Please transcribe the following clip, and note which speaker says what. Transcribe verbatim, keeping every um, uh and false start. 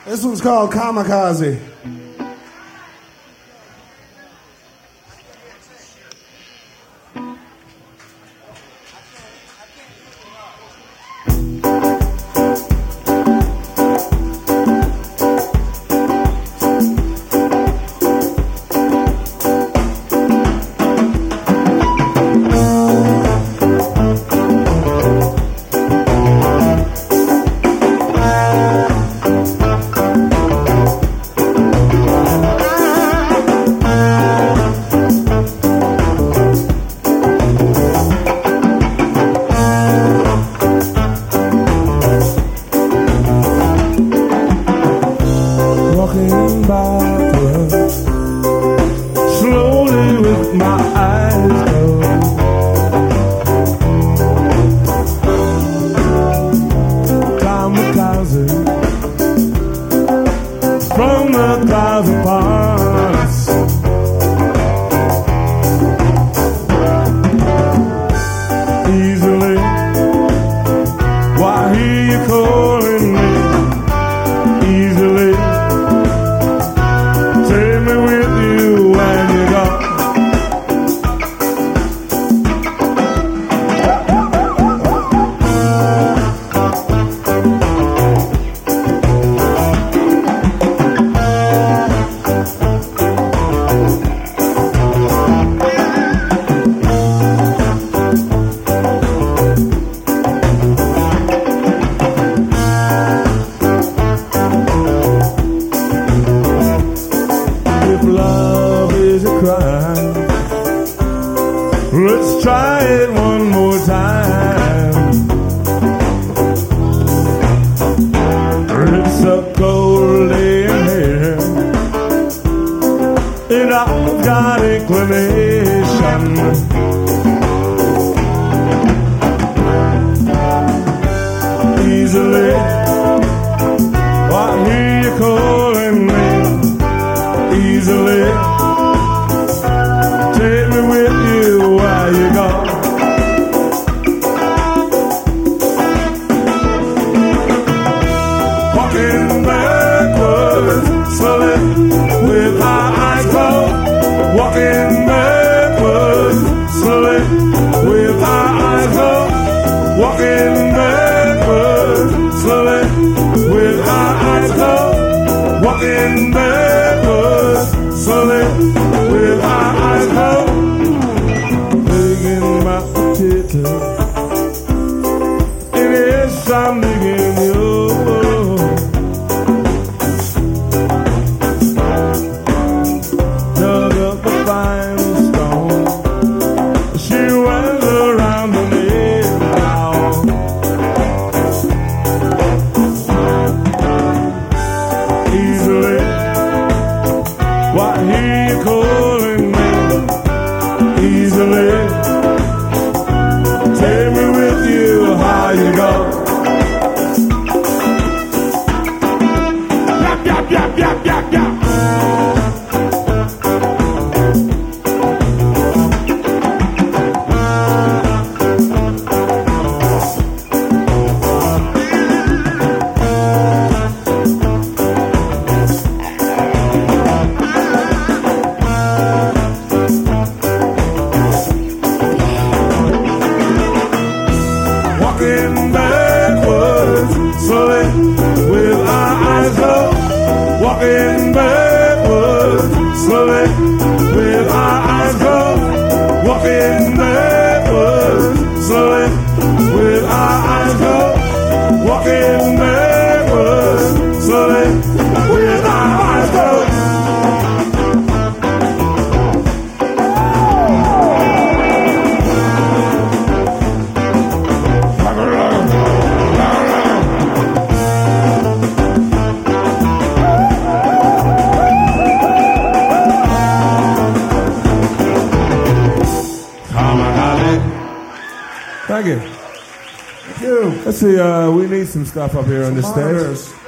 Speaker 1: This one's called Kamikaze.
Speaker 2: Walking backwards, slowly with my eyes closed. Kamikaze, from the clouds upon us. Easily, why hear you calling me? Easily, take me with you when you go. If love is a crime, let's try it one more time. It's a cold day in here, and I've got inclination. Easily, I hear you calling me. Easily, take me with you where you go. Walking backwards, slowly, with my eyes closed. Walking backwards, slowly, with my eyes closed. Walking backwards, slowly, with my eyes closed. Walking backwards, slowly, with my eyes closed. Digging my potato, and yes, I'm digging you. Dug up a fine stone, she went around the nail now. Easily, why hear you calling me? Easily, take me with you, how you go? Yap, yap, yap, yap, yap, yap. Walking backwards, slowly, with my eyes closed. Walking backwards, slowly, with my eyes closed. Walking backwards, slowly, with my eyes closed. Walking backwards, slowly, with my eyes closed. Thank you.
Speaker 1: Thank you.
Speaker 2: Let's see, uh, we need some stuff up here on the stage.
Speaker 1: Monitors.